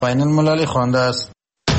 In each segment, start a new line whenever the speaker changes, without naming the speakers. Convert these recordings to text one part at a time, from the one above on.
بین المللی خوانده است.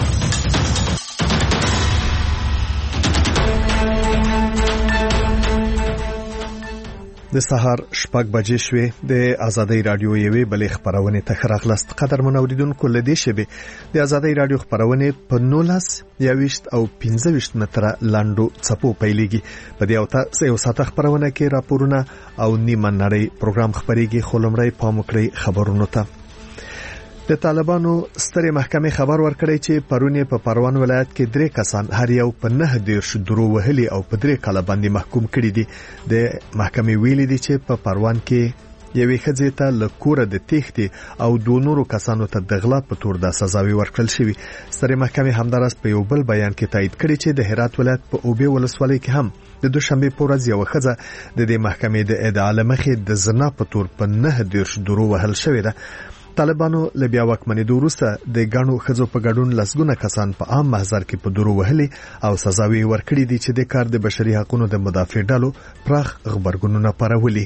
د سهار 6 بجې شوې د آزادۍ رادیو یوې بلې خبرونه ته راغلاست. قدرمن اوریدونکو لدې شبه د آزادۍ رادیو خبرونه په 19 21 او 25 متره لاندو چپو پیلېږي. په دې یو ساعت خبرونه کې راپورونه او نیمه نړۍ پروګرام خبريږي. خلمړی پاموکړی خبرونو ته. د طالبانو سترې محکمې خبر ورکړی چې پرونه په پروان ولایت کې 3 کسان هر یو په 9 درو وهلي او په 3 کال باندې محکوم کړي دي. د محکمې ویلي دي چې په پروان کې یوې ښځې ته له کوره د تېښتې او 2 نورو کسانو ته د غلا په تور د سزاوي ورکړل شوې. سترې محکمې همدارس په یو بل بیان کې تایید کړی چې د هرات ولایت په اوبې ولسوالۍ کې هم د دوشنبه په ورځ یو ښځه د دې محکمې د ادعا لمخې د زنا په تور په 9 درو وهل شوې ده. طالبانو لبیا وکمنې دوروسته د غاڼو خزو په ګډون لسګونه کسان په عام محضر کې په درو وهلي او سزاوي ورکړي دي چې د کار د بشري حقوقو د مدافع ډلو پراخ خبرګونونه پرولي.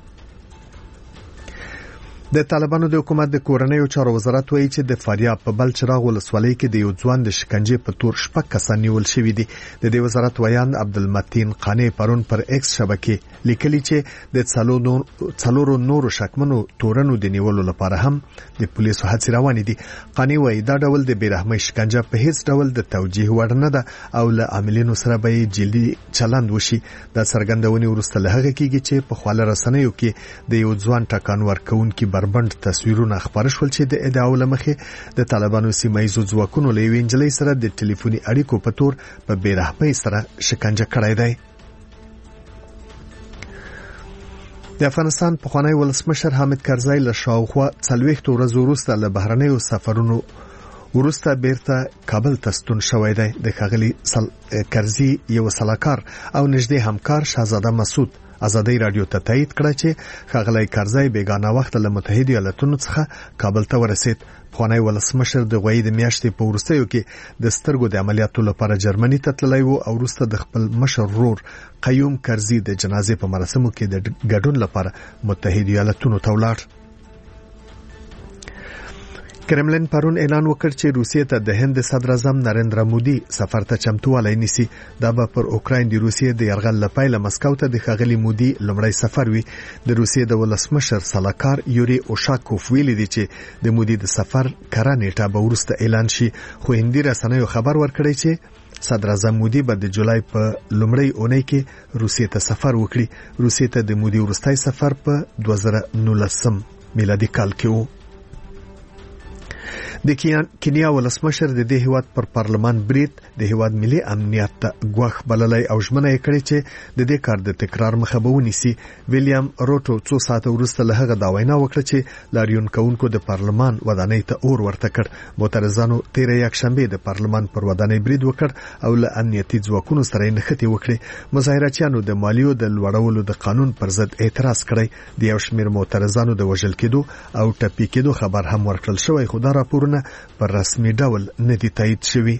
د طالبانو د حکومت د کورنیو چارو وزارت وایي چې د فاریاب په بلچراغ ولسوالۍ کې د یو ځوان د شکنجې په تور 6 کسان نیول شوي دي. د دې وزارت ویان عبدالمتین قانی پرون پر ایکس شبکې لیکلي چې د څلورو نورو شکمنو تورنو د نیولو لپاره هم د پولیسو هڅې روانې دي. قانی وایي دا ډول د بیرحمۍ شکنجه په هیڅ ډول د توجیه وړ نه ده او له عاملینو سره به جدي چلند وشي. دا څرګندونې وروسته له هغه کېږي چې په خواله رسنیو کې د یو ځوان ټکان ورکوونکي بربند تصویرونه خبر شول چې د ادعاو لمخې د طالبانو سیمایي ځواکونو له وینجلې سره د ټلیفوني اړیکو په تور په بیرحمۍ سره شکنجه کړای دی. د افغانستان پخوانی ولسمشر حامد کرزی له شاوخوا 40 ورځې وروسته له بهرنیو سفرونو وروسته بیرته کابل ته ستون شوی دی. د ښاغلي کرزی یو سلاکار او نږدې همکار شاهزاده مسعود آزادۍ رادیو ته تایید کړ چې ښاغلی کرزی بیگانه وخت له متحده ایالاتونو څخه کابل ته ورسید. پخوانی ولسمشر د غوی د میاشتې په وروستیو کې د سترګو د عملیاتو لپاره جرمني ته تللی و او وروسته د خپل مشر ورور قیوم کرزی د جنازې په مراسمو کې د ګډون لپاره متحده ایالاتونو ته ولاړ. کرملین پرون اعلان وکړ چې روسیې ته د هند صدر اعظم نریندرا مودي سفر ته چمتووالی نیسي. دا به پر اوکراین د روسیې د یرغل لپاره مسکو ته د ښاغلي مودي لومړی سفر وي. د روسیې د ولسمشر سلاکار یوري اوشاکوف ویلي دی چې د مودي د سفر کره نیټه به وروسته اعلان شي. خو هندي رسنیو خبر ورکړی چې صدر اعظم مودي به د جولای په لومړۍ اونۍ کې روسیې ته سفر وکړي. روسیې ته د مودي وروستۍ سفر په 2019 میلادي کال کې و. د کینیا ولسمشر د دې هیواد پر پارلمان برید د هیواد ملي امنیت ته غوښ بللای او ژمنه یې کړې چې د دې کار د تکرار مخه به ونیسي. ویلیام روټو 2 ساعته وروسته له هغه دا وینا وکړه چې لاریون کوونکو د پارلمان ودانۍ ته اور ورته کړ. معترضانو 13 یکشنبه د پارلمان پر ودانۍ برید وکړ او له امنیتي ځواکونو سره نښتې وکړې. مظاهراتیانو د مالیو د لوړولو د قانون پر ضد اعتراض کړی. د یو شمېر معترضانو د وژل کېدو او ټپي کېدو خبر هم ورکړل شوی، خو دا راپورونه پر رسمي ډول نه دي تایید شوي.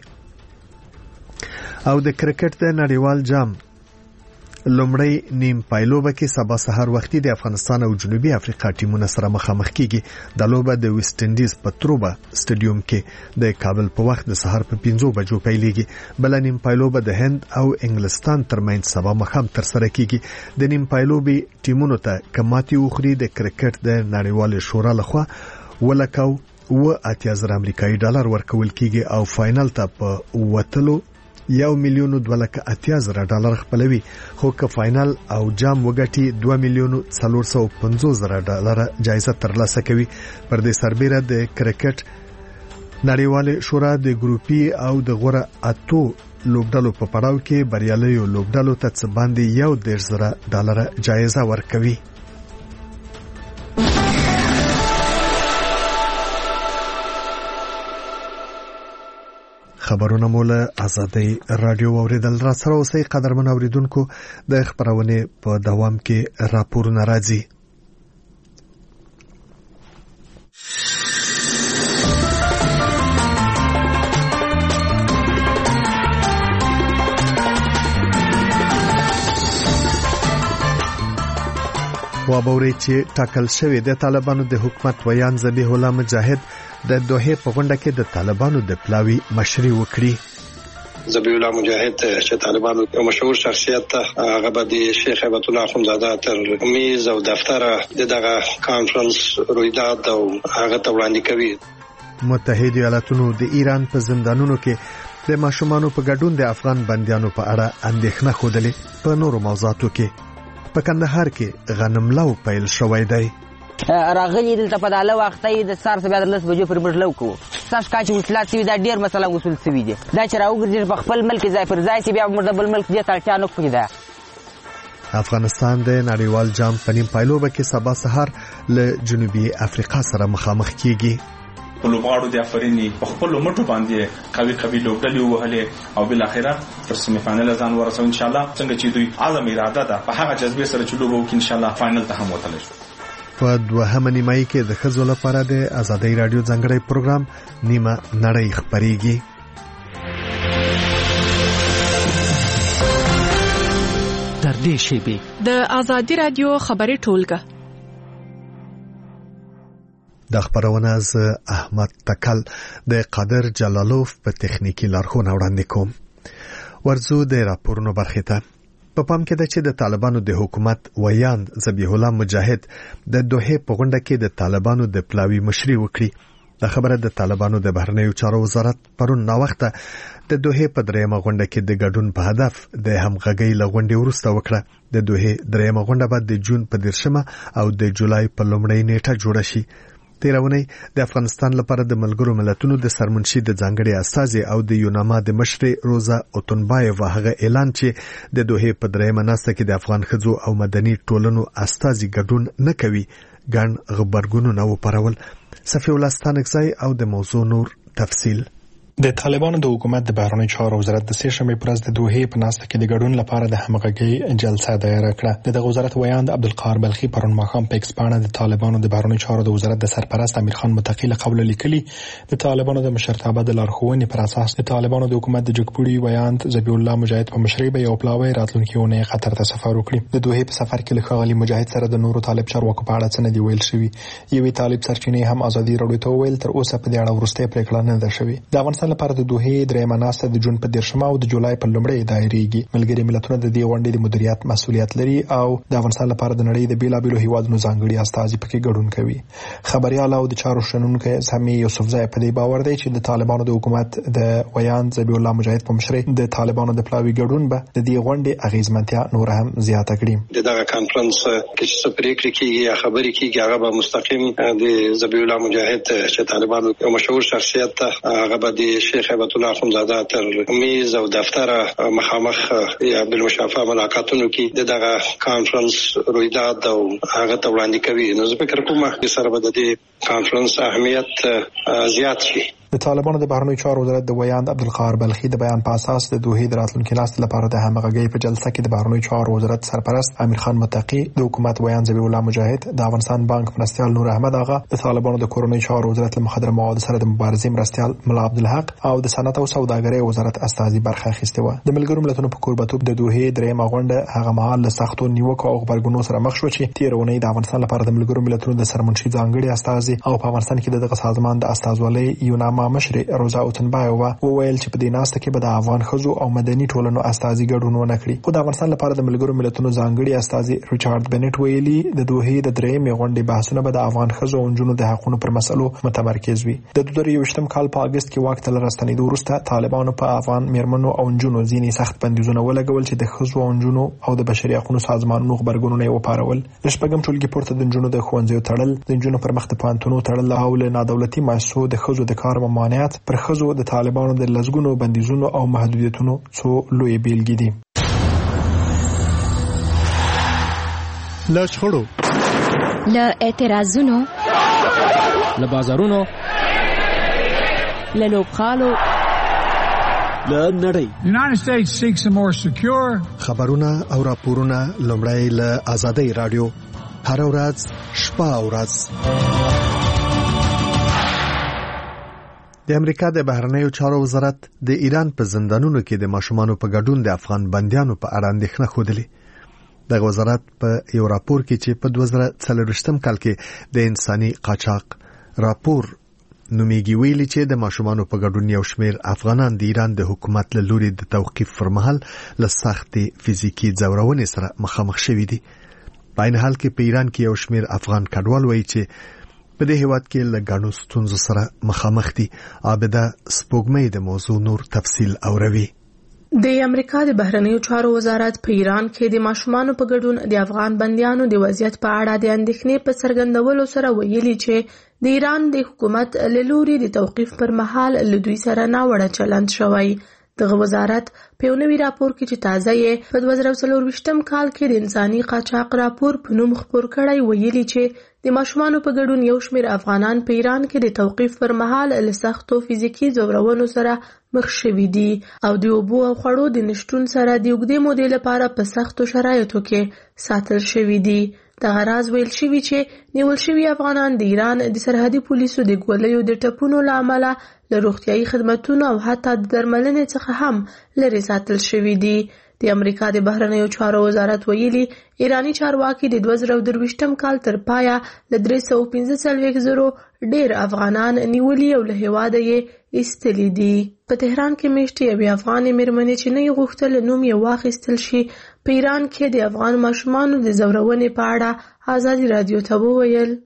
او د کرکټ د نړیوال جام لومړی نیم پایلوبه کې سبا سحر وختي د افغانستان او جنوبي افریقا ټیمونه سره مخامخ کیږي. د لوبه د ویسټ انډیز په تروبه سټډیوم کې د کابل په وخت د سحر په 5 بجو پیلېږي. بل نیم پایلوبه د هند او انګلستان ترمنځ سبا مخام تر سره کیږي. د نیم پایلوبي ټیمونو ته کماتي وخوري د کرکټ د نړیوال شورا لخوا ولکاو $80,000 امریکایي ډالر ورکول کیږي او فائنل ته په وتلو $1,80,000 خپلوي. خو که فائنل او جام وګټي $2,450,000 جایزه ترلاسه کوي. پر دې سربېره د کرکټ نړیوال شورا د ګروپي او د غوره اتو لوبډلو په پړاو کې بریالیو لوبډلو ته څه باندې $1,000 جایزه ورکوي. خبرونه مولا آزادۍ رادیو اوریدل را سره اوسئ. قدرمن اوریدونکو د خبرونه په دوام کې راپورونه راځي. وابوري چې ټاکل شوی د طالبانو د حکومت ویان ذبیح الله مجاهد د دوحه په غونډه کې د طالبانو د پلاوي مشري وکړي.
ذبیح الله مجاهد چې طالبانو یو مشهور شخصیت هغه به د شیخ هیبت الله اخونزاده تر میز او دفتر دغه کانفرنس رویداد او هغه ته وړاندې کوي.
متحده ایالاتونو د ایران په زندانونو کې د ماشومانو په ګډون د افغان بندیانو په اړه اندېښنه خوده. په نورو موضوعاتو کې په کندهار کې غنملو پیل شوی دی.
راغلی دلته په داله وخت د سار څخه د 10 بجو پر مړلو کو ساش کاچ وصلات سوي دا ډیر مثلا وصول سوي دي دا چې راوګرځي په خپل ملک ځای پر ځای چې بیا موږ د بل ملک دې تړچا نه کوي. دا
افغانستان د نړیوال جام په نیم پایلوبه کې سبا سحر له جنوبي افریقا سره مخامخ کیږي.
په لوبغاړو د افرینی په خپل مټو باندې قوي لوبډلې وهلې او بل اخره پر سیمه فائنل ځان ورسو ان شاء الله. څنګه چې دوی اعظم اراده ده په هغه جذبه سره چې لوبو کې ان شاء الله فائنل ته هم وتلی شو.
په دوهمه نیمایي کې د ښځو لپاره د آزادۍ رادیو ځانګړی پروګرام نیمه نړۍ خپرېږي.
تر دې شیبې د آزادۍ رادیو خبري ټولګه
د خبرونه از احمد تکل د قادر جلالوف په تخنیکی لارښوونه وړاندې کوم. ورزو د راپورونو برخه ته په پام کې ده چې د طالبانو د حکومت ویاند ذبیح الله مجاهد د دوحه په غونډه کې د طالبانو د پلاوي مشري وکړي. د خبره د طالبانو د بهرنیو چارو وزارت پرون نا وخته د دوحه په دریمه غونډه کې د ګډون په هدف د همغږۍ لغونډې وروسته وکړه. د دوحه دریمه غونډه به د جون په 10 او د جولای په لومړۍ نیټه جوړه شي. تیرونی د افغانستان لپاره د ملګرو ملتونو د سرمنشي د ځانګړي استازي او د یوناما د مشر روزا اوتنبایو هغه اعلان چې د دوحه په دریمه ناسته کې د افغان خځو او مدني ټولنو استازي ګډون نه کوي ګڼ خبرګونونه وپارول. صفی الله ستانکزی او د موضوع نور تفصیل.
د طالبانو د حکومت د بهرنیو چارو وزارت د سه شنبه پر ورځ د دوحه په ناسته کې د ګډون لپاره د همغږۍ جلسه دایره کړه. د وزارت ویاند عبدالقاهر بلخي پرون ماښام په ایکس باندې د طالبانو د بهرنیو چارو د وزارت د سرپرست امیر خان متقی له قبل لیکلي د طالبانو د مشرتابه د لارښوونې پر اساس د طالبانو د حکومت د جګپوړي ویاند ذبیح الله مجاهد په مشرۍ به یو پلاوی راتلونکي اونۍ قطر ته سفر وکړي. د دوحه په سفر کې له ښاغلي مجاهد سره د نورو طالب چارواکو په اړه څه نه دی ویل شوی. یوې طالب سرچینې هم ازادي راډیو ته ویل تر اوسه په دې اړه ورسته پریکړه نه ده شوې. د افغانستان لپاره د دوحه درېمه ناسته د جون په 10 او د جولای په لومړۍ دایریږي. ملګري ملتونه د دې غونډې د مدیریت مسؤلیت لري او د افغانستان لپاره د نړۍ د بیلابېلو هیوادونو ځانګړي استازي پکې ګډون کوي. خبريال او د چارو شنونکو سامي یوسفزای په دې باور دی چې د طالبانو د حکومت د ویاند ذبیح الله مجاهد په مشرۍ د طالبانو د پلاوي ګډون به د دې غونډې اغیزمنتیا نور هم زیاته کړي.
دغه کانفرنس کې چې پریکړې کیږي یا خبرې کیږي هغه به مستقیم د ذبیح الله مجاهد چې طالبانو یو مشهور شخصیت هغه به د شیخ هیبت الله اخونزاده تر میز او دفتر مخامخ یا بالمشافهه ملاقاتونو کې دغه کانفرنس رویداد او هغه ته وړاندې کوي. نو زه فکر کوم چې سره به د دې کانفرنس اهمیت زیات شي.
د طالبانو د بهرنیو چارو وزارت د ویاند عبدالقاهر بلخي د بیان په اساس د دوحه د راتلونکي ناستې لپاره د همغږۍ په جلسه کې د بهرنیو چارو وزارت سرپرست امیر خان متقی، د حکومت ویاند ذبیح الله مجاهد، د افغانستان بانک مرستیال نور احمد آغا، د طالبانو د کورنیو چارو وزارت له مخدره موادو سره د مبارزې مرستیال ملا عبدالحق او د صنعت او سوداګرۍ وزارت استازي برخه اخیسته و. د ملګرو ملتونو په کوربتوب د دوحه درېمه غونډه هغه مهال له سختو نیوکو او خبرګونونو سره مخ شو چې تیرونی د افغانستان لپاره د ملګرو ملتونو د سرمنشي ځانګړي استازي او په افغانستان کې دغه سازمان د استازولۍ یوناما مشر روزا اوتنبایو وویل چې په دې ناسته کې به د افغان خزو او مدني ټولنو استازي ګډون ونه کړي. خو د افغانستان لپاره د ملګرو ملتونو ځانګړي استازي ریچارډ بنټ ویلي د دوحه د درېمې غونډې بحثونه به د افغان خزو او نجونو د حقوقو پر مسلو متمرکز وي. د 2023م کال په اگست کې واک ته راستنېدو وروسته طالبانو په افغان میرمنو او نجونو ځینې سخت بندیزونه ولګول چې د خزو او نجونو او د بشري حقوقو سازمانونو خبرګونونه یې وپارول. د شپږم ټولګي پورته د نجونو د ښوونځیو تړل، د نجونو پر مخ د پانتونو تړل او له نادولتي مؤسسو د خزو د کار ممانعت پر خزو د طالبانو د لزګونو بندیزونو او محدودیتونو څو لوی بیلګې دي.
له شخړو،
له اعتراضونو،
له بازارونو، له لوبخالو، له نړۍ.
The United States seeks a more secure.
خبرونه او راپورونه لومړی له آزادۍ رادیو هر ورځ شپه او ورځ. د امریکا د بهرنیو چارو وزارت د ایران په زندانونو کې د ماشومانو په ګډون د افغان بندیانو په اړه اندېښنه خوده. د وزارت په یو راپور کې چې په 2024م کال کې د انساني قاچاق راپور نومیږي ویلي چې د ماشومانو په ګډون یو شمېر افغانان د ایران د حکومت له لوري د توقیف پر مهال له سختې فزیکي ځورونې سره مخامخ شوي دي. په عین حال کې په ایران کې یو شمېر افغان کډوال وایي چې په دې هیواد کې له ګڼو ستونزو سره مخامخ دي. عابده سپوږمۍ د موضوع نور تفصیل اوروي.
د امریکا د بهرنیو چارو وزارت په ایران کې د ماشومانو په ګډون د افغان بندیانو د وضعیت په اړه د اندېښنې په څرګندولو سره ویلي چې د ایران د حکومت له لوري د توقیف پر مهال له دوی سره ناوړه چلند شوی. دغه وزارت په یو نوي راپور کې چې تازه یې په 2024 کال کې د انساني قاچاق راپور په نوم خپور کړی ویلي چې د ماشومانو په ګډون یو شمېر افغانان په ایران کې د توقیف پر مهال له سختو فزیکي ځورونو سره مخ شوي دي او د اوبو او خوړو د نشټون سره د اوږدې مودې لپاره په سختو شرایطو کې ساتل شوي دي. دغه راز ویل شوي چې نیول شوي افغانان د ایران د سرحدي پولیسو د ګولیو د ټپونو له امله له روغتیايي خدمتونو او حتی د درملنې څخه هم لرې ساتل شوي دي. د امریکا د بهرنیو چارو وزارت ویلي ایرانی چارواکي د 2023 کال تر پایه له 345,000 ډیر افغانان نیولي او له هیواده یې ایستلي دي. په تهران کې میشتې یوې افغانې مېرمنې چې نه یې غوښتل نوم یې واخیستل شي په ایران کې د افغان ماشومانو د ځورونې په اړه ازادي رادیو ته وویل.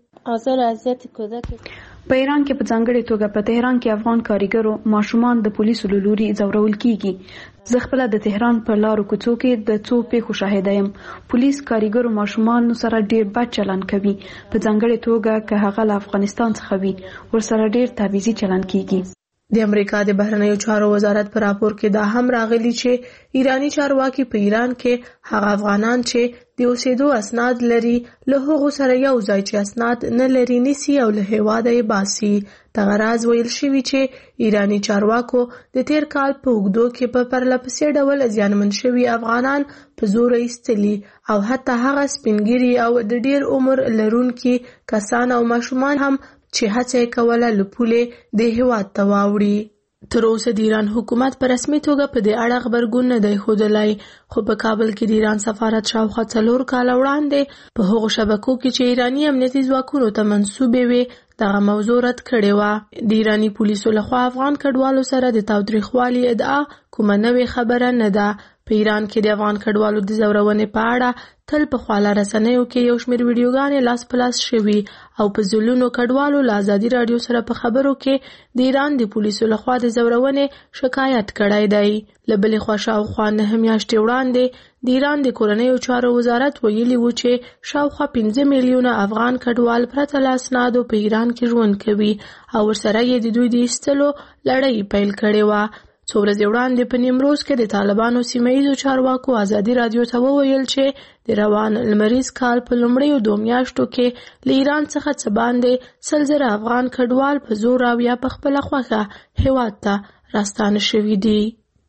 په ایران کې په ځانګړې توګه په تهران کې افغان کارګرو ماشومان د پولیسو له لوري ځورول کیږي. زه خپله د تهران په لارو کوڅو کې د څو پیښو شاهده یم. پولیس کارګرو ماشومانو سره ډیر بد چلند کوي، په ځانګړې توګه که هغه له افغانستان څخه وي ورسره ډیر تبعیضي چلند کیږي.
د امریکا د بهرنیو چارو وزارت په راپور کې دا هم راغلی چې ایرانی چارواکي په ایران کې هغه افغانان چې د اوسېدو اسناد لري له هغو سره یو ځای چې اسناد نه لري نیسي او له هیواده یې باسي. دغه راز ویل شوي چې ایرانی چارواکو د تیر کال په اوږدو کې په پرلهپسې ډول زیانمن شوي افغانان په زور ایستلي او حتی هغه سپینګیري او د ډیر عمر لرونکي کسان او ماشومان هم چې هڅه یې کوله له پولې د هیواد ته واوړي. تر اوسه د ایران حکومت په رسمي توګه په دې اړه خبرګون نه دی ښودلی، خو په کابل کې د ایران سفارت شاوخوا 4 کاله وړاندې په هغو شبکو کې چې ایرانی امنیتي ځواکونو ته منسوبې وې دغه موضوع رد کړې وه. د ایرانی پولیسو لخوا افغان کډوالو سره د تاوتریخوالي ادعا کومه نوې خبره نه ده. په ایران کې د افغان کډوالو د ځورونې په اړه تل په خواله رسنیو کې یو شمېر ویډیوګانې لاس په لاس شوي او په زلونو کډوالو له ازادي رادیو سره په خبرو کې د ایران د پولیسو لخوا د ځورونې شکایت کړی دی. له بلې خوا شاوخوا 9 میاشتې وړاندې د ایران د کورنیو چارو وزارت ویلي و چې شاوخوا 15 میلیونه افغان کډوال پرته له اسنادو په ایران کې ژوند کوي او ورسره یې د دوی د ایستلو لړۍ پیل کړې وه. څو ورځې وړاندې په نیمروز کې د طالبانو سیمه ییزو چارواکو ازادي رادیو ته وویل چې د روان لمریز کال په لومړیو 2 میاشتو کې له ایران څخه څه باندې 100,000 افغان کډوال په زور او یا په خپله خوښه هیواد ته راستانه شوي دي.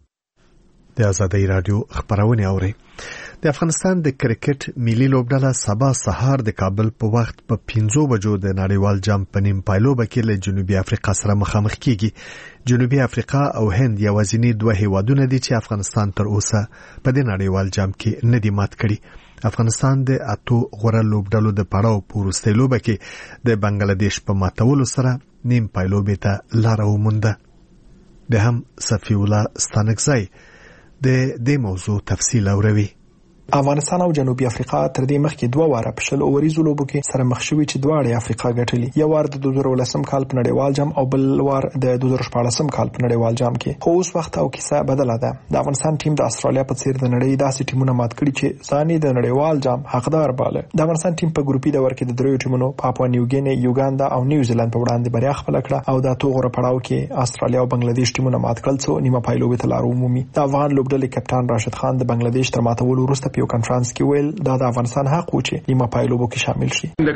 د ازادي رادیو خبرونه اوري. د افغانستان د کرکټ ملي لوبډله سبا سهار د کابل په وخت په 5 بجو د نړیوال جام په نیم پایلوبه کې له جنوبي افریقا سره مخامخ کیږي. جنوبي افریقا او هند یوازینی 2 هیوادونه دي چې افغانستان تر اوسه په د نړیوال جام کې نه دي مات کړي. افغانستان د 8 غوړه لوبډلو د پړاو په وروستۍ لوبه کې د بنگلاديش په ماتولو سره نیم پایلوبې ته لار ومونده. د هم صفی الله ستانکزی د دې موضوع تفصیل اوروي.
افغانستان او جنوبي افریقا تر دې مخکې 2 واره په 10 اوریزو لوبو کې سره مخ شوي چې دواړه افریقا ګټلي. یو وار د 2019 کال په نړیوال جام او بل وار د 2014 کال په نړیوال جام کې. خو اوس وخت او کیسه بدله ده. د افغانستان ټیم د استرالیا په څیر د نړۍ داسې ټیمونه مات کړي چې ځانې د نړیوال جام حقدار باله. د افغانستان ټیم په ګروپي دور کې د 3 ټیمونو پاپوا نیوګیني، یوګاندا او نیوزیلند په وړاندې بریا خپل کړه او د 8 غوړه پړاو کې استرالیا او بنگلاديش ټیمونه مات کړل څو نیمه پایلوبې ته لار ومومي. د افغان لوبډلې کپټان راشد خان د بنگلاديش تر ماتولو وروسته په یو کانفرنس کې دا د افغانستان حق و چې نیمه پایلوبو کې شامل شي. د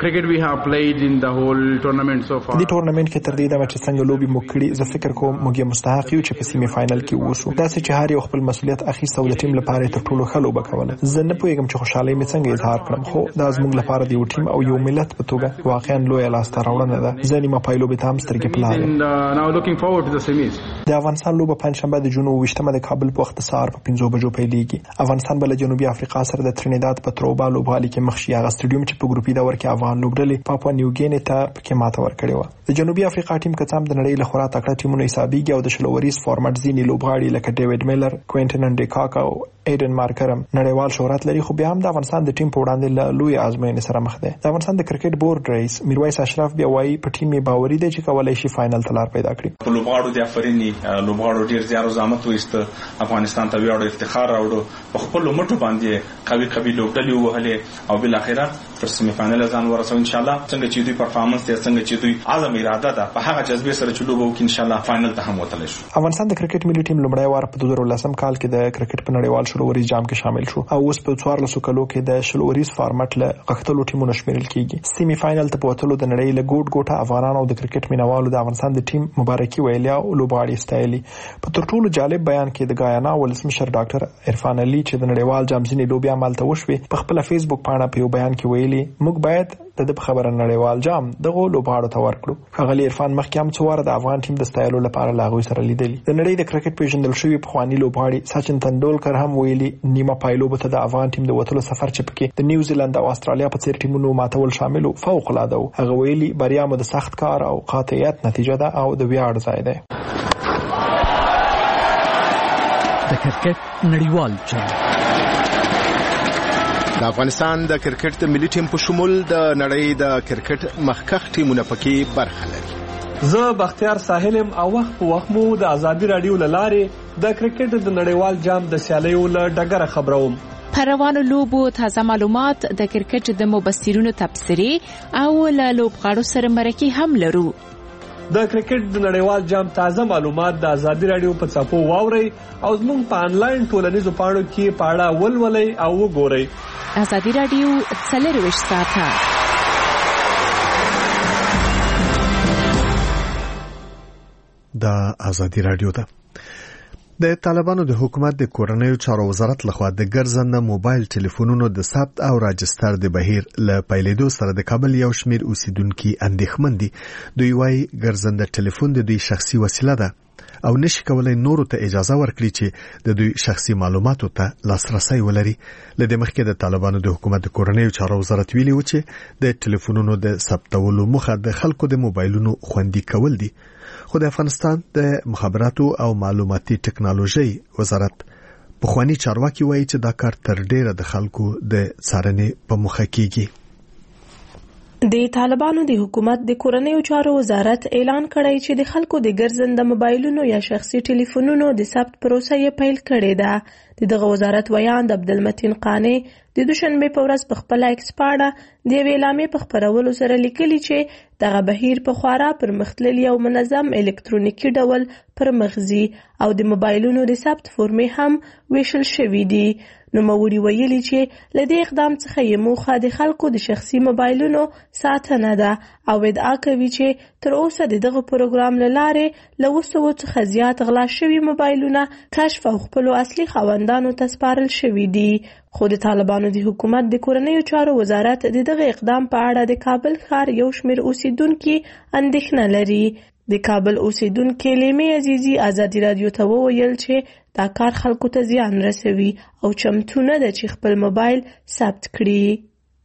دې ټورنمنت کې تر دې دمه چې څنګه لوبي مو کړي زه فکر کوم موږ مستحق یو چې په سیمه فائنل کې ووسو. دا چې هر یو خپل مسولیت اخیسته او د ټیم لپاره تر ټولو ښه لوبه کوله. زه نه پوهیږم چې خوشحالي مې څنګه اظهار کړم، خو دا زموږ لپاره د یو ټیم او یو ملت په توګه واقعا لوی لاسته راوړنه ده. زه نیمه پایلوبې ته هم سترګې په لار یم. د افغانستان لوبه پنځشنبه د جنوب 20 د کابل په وخت سهار په 5 بجو پیلېږي. افغانستان بل جنوبي افریقا افریقا سره د ترینیداد په تروبا لوبغالي کې مخ شي. هغه سټیډیوم چې په ګروپي دور کې افغان لوبډلې پاپوا نیو ګینی ته پکې ماته ورکړې و. د جنوبي افریقا ټیم کڅام د نړۍ له خورا تکړه ټیمونو حسابيږي او د شلوریز فارمټ ځینی لوبغاړي لکه ډیوډ میلر، کوینټن انډیکاکا او ایډن مارکرم نړیوال شهرت لري، خو بیا هم د افغانستان د ټیم په وړاندې له لوی ازموینې سره مخ دی. د افغانستان د کرکټ بورډ رئیس میرویس اشرف بیا وایي په ټیم یې باوري دی چې کولای شي فائنل ته لار پیدا کړي.
لوبغاړو د افرینی لوبغاړو ډیر زیار او زحمت وایست افغانستان ته ویاړو افتخار راوړو، په خپل مټو باندې قوي لوبډلې وهلې او بل اخره تر سیمه فائنل ځان ورسو. ان شاء الله څنګه چې دوی پرفارمنس دي، څنګه چې دوی عزم اراده ده، په هغه جذبه سره چې لوبو کې ان شاء الله فائنل ته هم وتلی شو.
افغانستان د کرکټ ملي ټیم لومړی وار په 2010 کال کې د کرکټ په نړیوال شلوریز جام کې شامل شو او اوس په 14 کلو کې د شلوریز فارمټ له غښتلو ټیمونو شمیرل کیږي. سیمي فائنل ته وتلو د نړۍ له ګوټه افغانانو او د کرکټ مینوالو د افغانستان د ټیم مبارکي ویلیا او لوبغاړي ستایلی. په تر ټولو جالب بیان کې د غایانا ولسمشر ډاکټر عرفان علي چې د نړیوال جام ځینې لوبیا عمل ته وشوي په خپل فیسبوک پاڼه په یو بیان کې ویلي موږ باید د خبره نړیوال جام دغه لوبغاړو ته ورکړو. ښاغلي عرفان مخکې هم څو واره د افغان ټیم د ستایلو لپاره له هغوی سره لیدلي. د نړۍ د کرکټ پیژندل شوي پخواني لوبغاړي سچن تندولکر هم ویلي نیمه پایلوبو ته د افغان ټیم د وتلو سفر چې پکې د نیوزیلند او استرالیا په څیر ټیمونو ماتول شامل وو فوق العاده و. هغه ویلي بریا مو د سخت کار او قاطعیت نتیجه ده او د ویاړ ځای دی.
د کرکټ نړیوال جام
د افغانستان د کرکټ ملي ټیم په شمول د نړۍ د کرکټ مخکښ ټیمونه پکې برخه لري.
زه بختیار ساحلم او وخت په وخت مو د ازادي رادیو لارې د کرکټ د نړیوال جام د سیالیو له ډګره خبروم.
پر روانو لوبو تازه معلومات، د کرکټ د مبصرینو تبصرې او له لوبغاړو سره مرکې هم لرو.
د کرکټ د نړیوال جام تازه معلومات د ازادي رادیو په څپو واورئ او زموږ په انلاین ټولنیزو پاڼو کې پاړه ولولئ او وګورئ.
ازادي رادیو 24 ساعته.
د ازادي رادیو ده. د طالبانو د حکومت د کورنیو چارو وزارت لخوا د ګرځنده موبایل ټلیفونونو د ثبت او راجستر د بهیر له پیلېدو سره د کابل یو شمیر اوسیدونکو اندېښمن دي. دوی وايي ګرځنده ټلیفون د دوی شخصي وسیله ده او نشي کولای نورو ته اجازه ورکړي چې د دوی شخصي معلوماتو ته لاسرسي ولري. لدې مخکې د طالبانو د حکومت د کورنیو چارو وزارت ویلي و چې د ټلیفونونو د ثبتولو موخه د خلکو د موبایلونو خوندي کول دي. خو د افغانستان د مخابراتو او معلوماتي ټکنالوژي وزارت پخوانی چارواکي وایي چې دا کار تر ډیره د خلکو د څارنې په مخه کیږي.
د طالبانو د حکومت د کورنیو چارو وزارت اعلان کړی چې د خلکو د ګرځنده موبایلونو یا شخصي ټلیفونونو د ثبت پروسه یې پیل کړې ده. دغه وزارت ویاند عبدالمتین قانی د دوشنبه په ورځ په خپل ایکس پاڼه د اعلانې په خبرولو سره لیکلي چې دغه بهیر په خورا پرمختللي او منظم الکترونیکي ډول پرمخزي او د موبایلونو د ثبت فورمې هم ویشل شوې دي. نوموړي ویلي چې له دې اقدام څخه یې موخه د خلکو د شخصي موبایلونو ساتنه ده او ادعا کوي چې تر اوسه دغه پروګرام له لارې له 200 څخه زیات غلا شوي موبایلونه کشف او خپل اصلي خاوندانو ته سپارل شوي دي. خو د طالبانو د حکومت د کورنیو چارو وزارت دغه اقدام په اړه د کابل ښار یو شمیر اوسیدونکو اندېښنه لري. د کابل اوسیدونکو لیمه عزیزی ازادي رادیو ته وویل چې دا کار خلکو ته زیان رسوي او چمتو نه ده چې خپل موبایل ثبت کړي.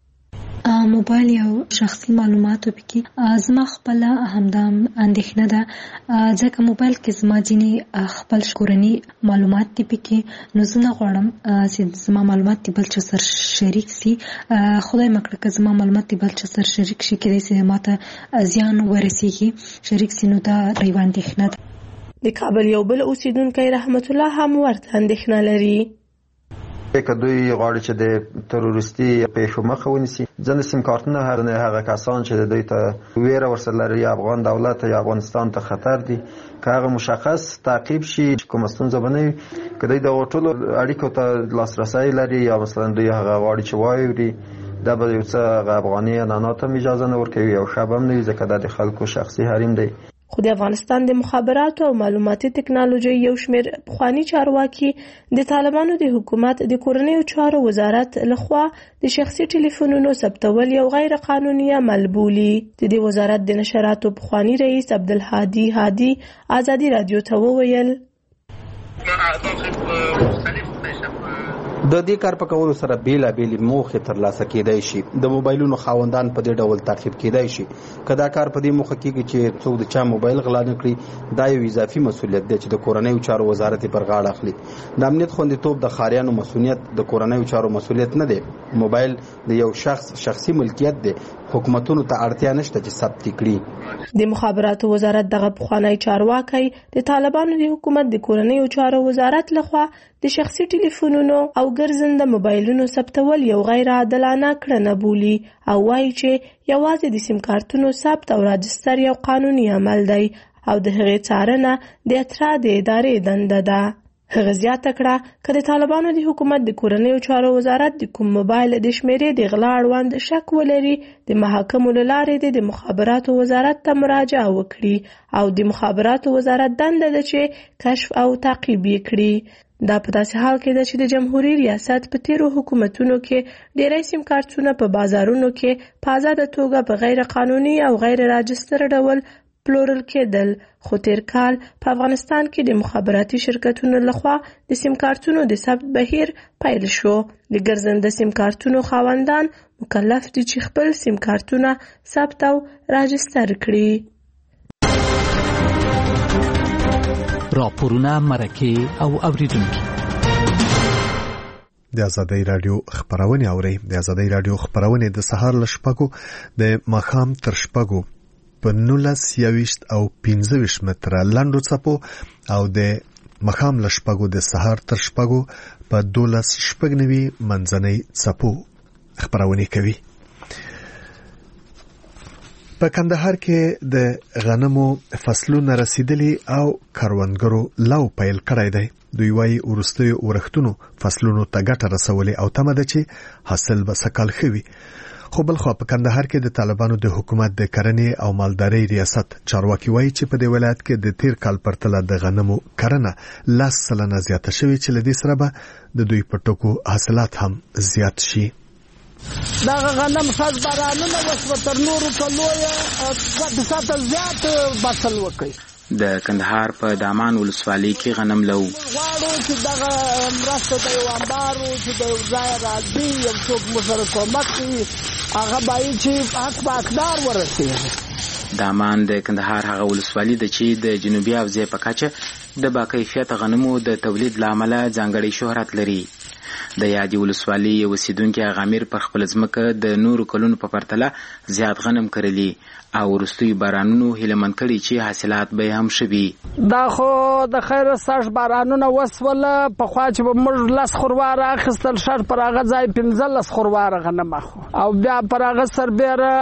موبایل یو شخصي معلوماتو پکې زما خپل همدام اندېښنه ده ځکه موبایل کې زما ځینې خپل کورني معلومات دي پکې نو زه نه غواړم چې زما معلومات دي بل چا سره شریک سي. خدای مکړه که زما معلومات دي بل چا سره شریک شي کېدای سي ماته زیان ورسیږي شریک سي نو دا ریوان اندېښنه ده.
د کابل یو بل اوسیدونکی رحمت الله هم ورته اندېښنه لري.
که دوی غواړي چې د تروریستي پیښو مخه ونیسي ځنه سیم کارتونه هغه کسان چې دوی ته ویره ورسره لري افغان دولت یا افغانستان ته خطر دي که هغه مشخص تعقیب شي کوم ستونزه بنوي که دوی د ټولو اړیکو ته لاسرسي لري یا مثلا دوی هغه غواړي چې وایي دا به یو څه افغاني عنعنات هم اجازه نه ورکوي او شب هم نه ځکه د خلکو شخصي حریم دی.
خو د افغانستان د مخابراتو او معلوماتي ټکنالوژي یو شمیر پخوانی چارواکي د طالبانو د حکومت د کورنیو چارو وزارت لخوا د شخصي ټلیفونونو ثبتول یو غیر قانوني عمل بولي. د دې وزارت د نشراتو پخوانی رئیس عبدالهادي هادي ازادي رادیو ته وویل
د دې کار په کولو سره بیلابېلې موخې ترلاسه کېدای شي. د موبایلونو خاوندان په دې ډول تعقیب کېدای شي. که دا کار په دې موخه کېږي چې څوک د چا موبایل غلا نه کړي، دا یو اضافي مسؤلیت دی چې د کورنیو چارو وزارت پر غاړه اخلي. د امنیت خوندیتوب د ښاریانو مسؤلیت د کورنیو چارو مسؤلیت نه دی. موبایل د یو شخصي ملکیت دی. حکومتونو ته اړتیا نشته چې ثبت کړي.
د مخابراتو وزارت دغه پخوانی چارواکي د طالبانو د حکومت د کورنیو چارو وزارت لخوا د شخصي ټلیفونونو او ګرځنده موبایلونو ثبتول یو غیر عادلانه کړنه بولي او وایي چې یوازې د سیم کارتونو ثبت او راجستر یو قانوني عمل دی او د هغې څارنه د اترا د ادارې دنده ده. هغه زیاته کړه که د طالبانو د حکومت د کورنیو چارو وزارت د کوم موبایل د شمیرې د غلا اړوند شک ولري، د محاکمو له لارې د مخابراتو وزارت ته مراجعه وکړي او د مخابراتو وزارت دنده ده چې کشف او تعقیب یې کړي. دا په داسې حال کې ده چې د جمهوریت ریاست په تیرو حکومتونو کې ډیری سیم کارتونه په بازارونو کې په آزاده توګه په غیر قانوني او غیر راجستر ډول پلورل کېدل، خو تیر کال په افغانستان کې د مخابراتي شرکتونو لخوا د سیم کارتونو د ثبت بهیر پیل شو. د ګرځنده سیم کارتونو خاوندان مکلف دي چې خپل سیم کارتونه ثبت او راجستر کړي.
راپورونه، مرکې او اوریدونکي
د آزادۍ رادیو خبرونه اوري. د آزادۍ رادیو خبرونه د سهار ل شپږو د ماښام تر شپږو په 19 او 15 متره لاندو څپو او د ماښام ل شپږو د سهار تر شپږو په 12 شپږنوي منځنۍ څپو خبرونه کوي. په کندهار کې د غنمو فصلونه رسیدلي او کروندګرو لو پیل کړی دی. دوی وايي ورستیو ورښتونو فصلونو ته ګټه رسولې او تمه ده چې حاصل به سکال خوي. خو بل خو په کندهار کې د طالبانو د حکومت د کرنې او مالدارۍ ریاست چارواکي وايي چې په دې ولایت کې د تیر کال پرتله د غنمو کرنه 10% زیاته شوې چې لدې سره به د دوی په ټکو حاصلات هم زیات شي.
دا غنم خاص بارانونه وسو تر نورو په لوی ساته زیات بسل وکړي.
د کندهار په دامان ولسوالۍ کې غنم لو
غواړو چې دغه مرسته د یو انبارو چې د یو ځای راځي یو څوک مو سره کومک کوي هغه باید چې حق په حقدار ورسېږي.
دامان د کندهار هغه ولسوالۍ ده چې د جنوبي حوزې په کچه د باکیفیت غنمو د تولید له امله ځانګړی شهرت لري. د یادې ولسوالۍ یو اوسیدونکي غامر پر خپل ځمکه د نورو کلونو په پرتله زیات غنم کرلی او وروستیو بارانونو هیلهمند کړي چې حاصلات به هم شوي.
دا خو د خیر ساش بارانونه وسوله پخوا چې به موږ 10 خورواره اخیستل شر پر هغه ځای 15 خورواره غنم اخو او بیا پر هغه سربیره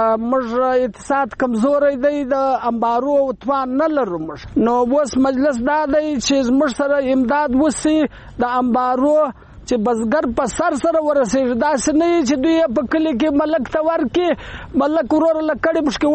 موږ اقتصاد کمزوری دی د انبارو او توان نه لرو موږ. نو اوس مجلس دا دی چې موږ سره امداد وسی د انبارو چې بزګر په سر سره ورسېږي. داسې نه چې دوی په کلي کې ملک ته ورکړي ملک ورور لکړې مشکې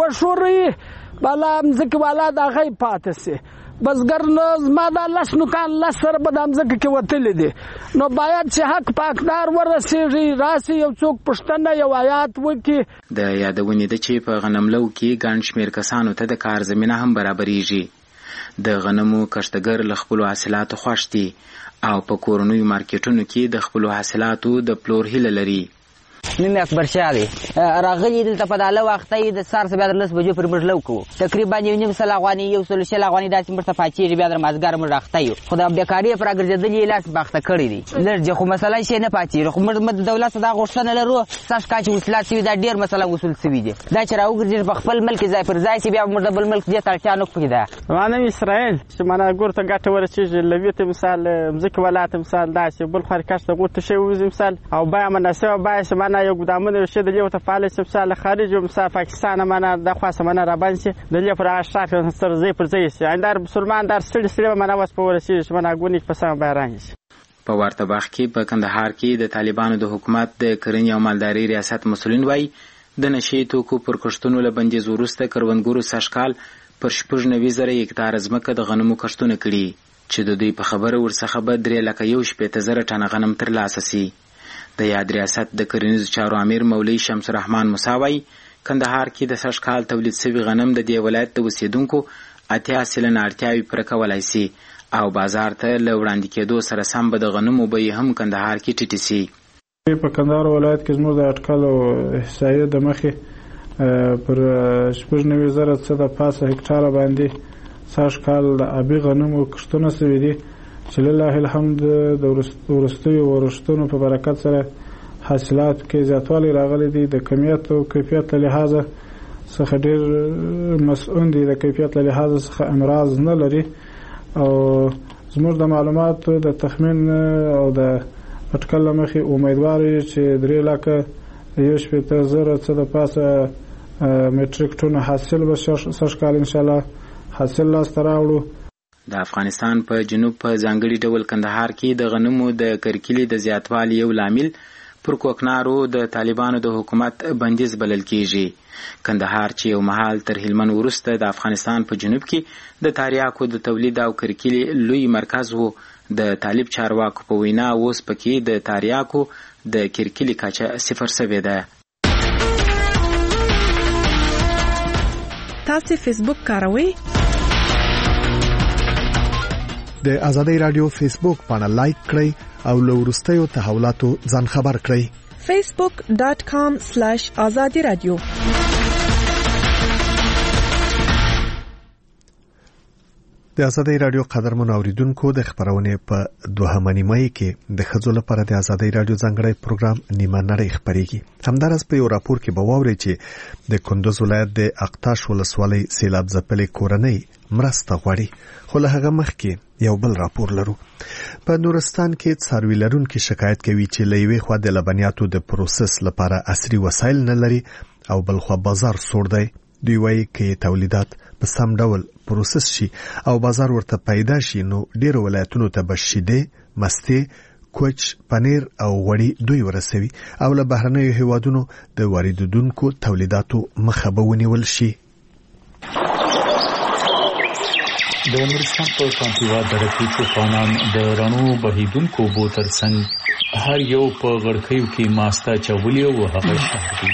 وشوري بالا مځکې والا د هغه پاتې سي. بزګر نو زما دا 10 نوکان 10 سره به د مځکې کې وتلی دي. نو باید چې حق په حقدار ورسېږي راسي یو څوک پوښتنه یو آیات وکړي.
د یادونې ده چې په غنملو کې ګڼ شمېر کسانو ته د کار زمینه هم برابرېږي. د غنمو کښتګر له خپلو حاصلاتو خوښ دي او په کورنیو مارکیټونو کې د خپلو حاصلاتو د پلور هیله لري.
نیم اکبر شاه دی راغلی دلته په داله وخت د سار څخه بیا د 10 بجو پر موږ لو کوو تقریبا یو نیم سل افغاني یو سل شل افغاني داسې مرته پاتېږي بیا د مازګر موږ راخته یو خو د بیکاري پر ګرځېدلې لاس باخته کړی دی لږ خو مسله شي نه پاتېږي خو موږ د دولت دا غوښتنه لرو ساش کاچ وسلات سوي دا ډیر مسله وصول سوي دي دا چې راوګرځي په خپل ملک ځای پر ځای چې بیا موږ د بل ملک دې تړچا نه کوي. دا
معنی اسرائیل چې معنا ګورته ګټه ورچې لویته مثال مزک ولات مثال داسې بل خر کښ ته ګورته شی وز مثال او بیا مناسبه بیا سمانه یو ګدامونه شي د یو ته فعال مثال خارج مثال پاکستان معنا د خاصه معنا را باندې د لې پر اشراف سر زی پر زی سي اندار مسلمان در ستړي معنا واس په ورسي معنا ګونی په سم بیان شي.
په ورته وخت کې په کندهار کې د طالبانو د حکومت د کرنې او مالدارۍ ریاست مسولین وایي د نشي توکو پر کښتونو له بندیز وروسته کروندګرو سږکال پر 90,000 هکتار ځمکه د غنمو کښتونه کړي چې د دوی په خبره ورڅخه به 3,1,000 ټنه غنم ترلاسه سي. د یاد ریاست د کرنیزو چارو امیر مولوي شمس الرحمن موسی وایي کندهار کې د سږکال تولید شوي غنم د دې ولایت د اوسیدونکو 80% اړتیاوې پوره کولای شي او بازار ته له وړاندې کېدو سره سم به د غنمو بیې هم کندهار کې ټیټې شي.
په کندهار ولایت کې زموږ د اټکل او احصایې د مخې پر 90,000 څه د پاسه هکټاره باندې سږ کال د ابي غنمو کښتونه سوي دي چې لله الحمد د وروستیو ورښتونو په برکت سره حاصلات کې زیاتوالی راغلی دی. د کمیت او کیفیت له لحاظه څخه ډېر مسؤل دي، د کیفیت له لحاظه څخه امراض نه لري او زموږ د معلوماتو د تخمین او د اټکل له مخې امیدوار یو چې 3,61,000 څه د پاسه میټریک ټن حاصل به سږ کال انشاءالله حاصل لاسته راوړو.
د افغانستان په جنوب په ځانګړي ډول کندهار کې د غنمو د کرکیلې د زیاتوالي یو لامل پر کوکنارو د طالبانو د حکومت بندیز بلل کیږي. کندهار چې یو مهال تر هلمند وروسته د افغانستان په جنوب کې د تریاکو د تولید او کرکیلې لوی مرکز وو، د طالب چارواکو په وینا اوس پکې د تریاکو د کرکیلې کچه 0 شوې ده.
تاسو فیسبوک کاروئ؟
د آزادۍ رادیو فیسبوک باندې لایک کړئ او له وروستیو تحولاتو ځان خبر کړئ.
facebook.com/azadi radio.
د آزادۍ رادیو قدرمن اوریدونکو د خبرونه په 2 نیمه کې د خځو لپاره د آزادۍ رادیو ځانګړی پروګرام نیمه نړۍ خبريږي. همدارس په یو راپور کې به واوري چې د کندوز ولایت د اقتاش ولسوالۍ سیلاب ځپلې کورنۍ مرسته غواړي. خو له هغه مخکې یو بل راپور لرو. په نورستان کې څاروي لرونکي شکایت کوي چې لوي خو د لبنیاتو د پروسس لپاره عصري وسایل نه لري او بل خو بازار سور دی. دوی وایي چې تولیدات په سم ډول پروسس شي او بازار ورته پیدا شي نو ډیر ولایتونو ته بشیده، مستې، کوچ، پنیر او غوړي دوی ورسوي او له بهرنیو هیوادونو د واردونکو تولیداتو مخه به ونیول شي.
د نورستان په کانټیوا دره کې طوفانان د رڼو بهیدونکو بو ترڅنګ هر یو په غړکیو کې ماستا چولې او هغه شهر دی.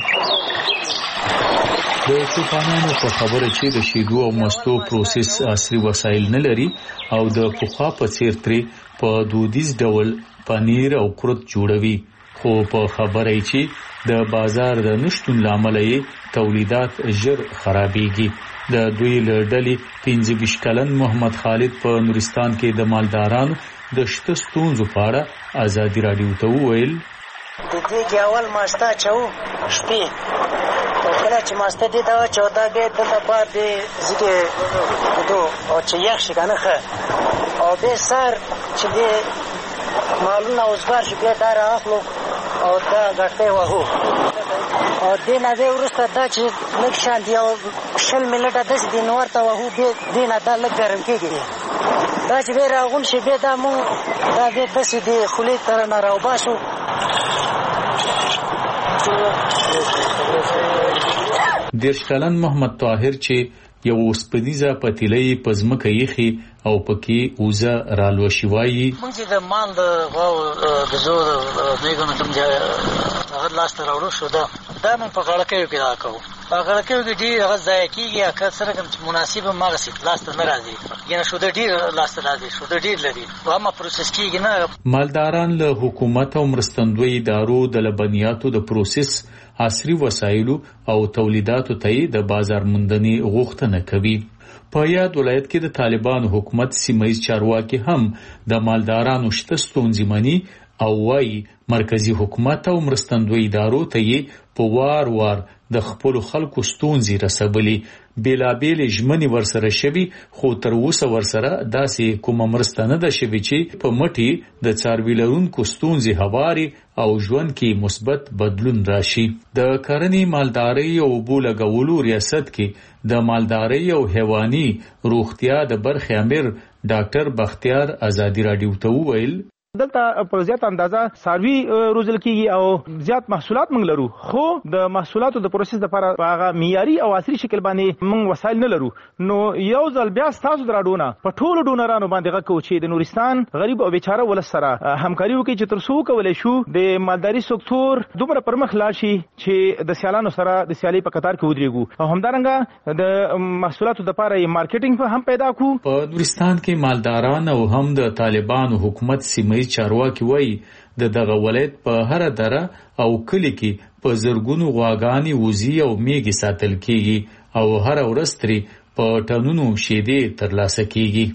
د طوفانانو په خبره چې د شیدو او مستو پروسس عصري وسایل نه لري او د پخوا په څیر ترې په دودیز ډول پنیر او قرط جوړوي، خو په خبره چې د بازار د نشټون لامل یې تولیدات ژر خرابېږي. د دوی له ډلې 25 کلن محمد خالد په نورستان کې د مالدارانو د شته ستونزو په اړه آزادي رادیو ته وویل:
د دې کې اول ماستا چاو شپې کله چې ماستا دې دا چودا به د بعد زګه دو او چې یخ شي کنه او به سر چې دې مالونه اوسګار شي به دار اخلو او دا غټه وهو او دې نه به ورسته دا چې نقشان دی او شل ملټه د دې نور ته وهو دې نه دا لګرم کېږي دا چې به راغون شي به دا مو دا دې پسې دې خولې تر نه راوباسو.
دیرش کلن محمد طاهر چې یو اوسپنیزه پتیلې پزمکه یخي او پکې اوزه رالوشي وایي:
موږ د مال د غو د زور میګنه کوم ځای هغه لاس ته راوړو شو دا مون په غړکه کې راکاو په غړکه کې ډیر هغه ځای کېږي اکثر سره کوم مناسبه ماغه سي لاس ته ناراضي ینه شو د ډیر لاس ته راځي شو د ډیر لري واما پروسس کېږي نه.
مالداران له حکومت او مرستندوی ادارو د لبنیاتو د پروسس عصري وسایلو او تولیداتو ته د بازار موندنې غوښتنه کوي. په یاد ولایت کې د طالبانو حکومت سیمایي چارواکي هم د مالدارانو شته ستونزې مني او وايي مرکزی حکومت او مرستندوی ادارو ته یې په وار وار د خپل خلکو ستونزې رسولې. بیلابیل ژمنې ورسره شوي خو تر اوسه ورسره داسې کومه مرسته نه ده شوې چې په مټي د څاروي لرونکو ستونزې هواري او ژوند کې مثبت بدلون راشي. د کرنې مالدارۍ او اوبو لګولو ریاست کې د مالدارۍ او حیواني روغتیا د برخې امیر ډاکټر بختیار آزادي رادیو ته وویل:
دلته په زیات اندازه ساروي روزل کیږي او زیات محصولات موږ لرو، خو د محصولاتو د پروسس لپاره هغه معیاري او عصري شکل باندې موږ وسایل نه لرو. نو یو ځل بیا تاسو دراډونه په ټولو ډونرانو باندې غوښتو چې د نورستان غریب او بیچاره ولس سره همکاري وکړي چې تر څو کولای شو د مالداري سکتور دومره پرمخ لاړ شي چې د سیالانو سره د سیالي په قطار کې ودرېږو او همدارنګه د محصولاتو لپاره مارکیټینګ هم پیدا کو.
په نورستان کې مالداران او هم د طالبانو حکومت سیمه چارواکي وایي د دغه ولایت په هر دره او کلی کې په زرګونو غواګانې، وزې او میږي ساتل کیږي او هر ورځ ترې په ټنونو شیدې ترلاسه کیږي.